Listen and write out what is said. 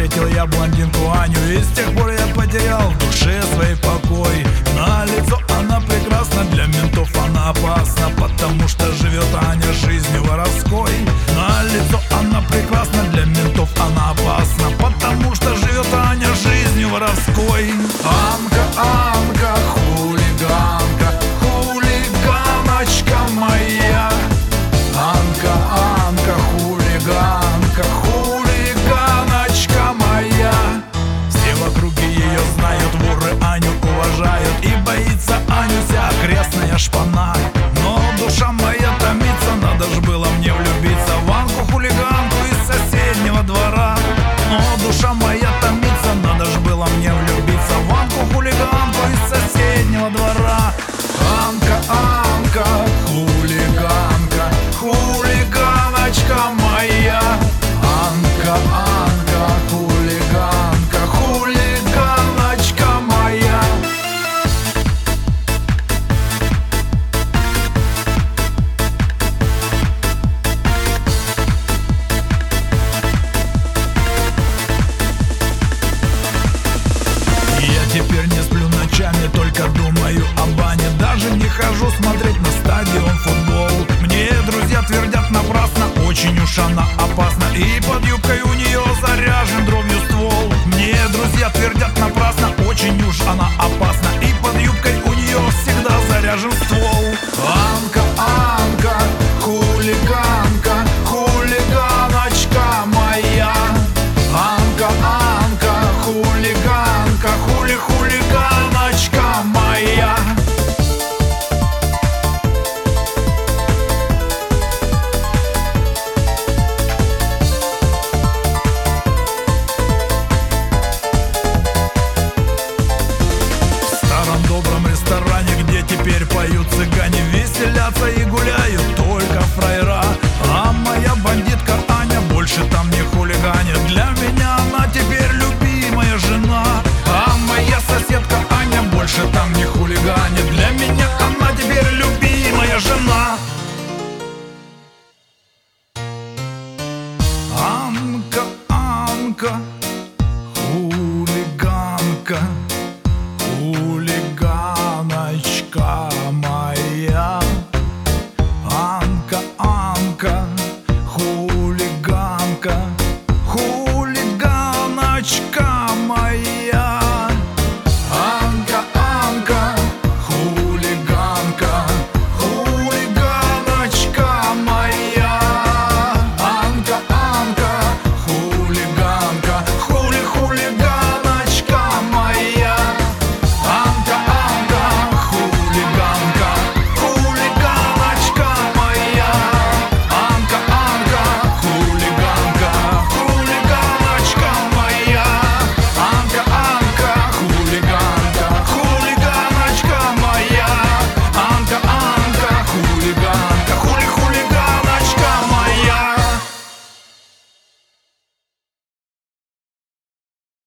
встретил я блондинку Аню, и с тех пор я потерял в душе свой покой. На лицо она прекрасна, для ментов она опасна, потому что живет Аня жизнью воровской. На лицо она прекрасна, для ментов она опасна, потому что живет Аня жизнью воровской. Анка, Анка, хулиганка, хулиганочка моя. Анка, Анка, хулиганка, хулиганочка моя. Все в округе ее знают, воры Аню уважают, и боится Аню вся окрестная шпана. Но душа моя томится, надо ж было мне влюбиться в Анку хулиганку из соседнего двора. Но душа моя томится, надо ж было мне влюбиться в Анку хулиганку из соседнего двора. Анка, Анка, хулиганка, хулиганочка моя. Анка, Анка, хулиганка, хулиганочка моя. Я теперь не сплю ночами, только думаю о бане. Даже не хожу смотреть на стадион футбол. Мне друзья твердят напрасно, очень уж она опасна, и под юбкой у нее заряжен дробью ствол. Мне друзья твердят напрасно, очень уж она опасна, и под юбкой у нее всегда заряжен ствол. Анка, Анка, хулиганка, хулиганочка моя. Анка, Анка, хулиганка, хулиганочка моя. В старом добром ресторане, где теперь поют цыгане, веселятся и гуляют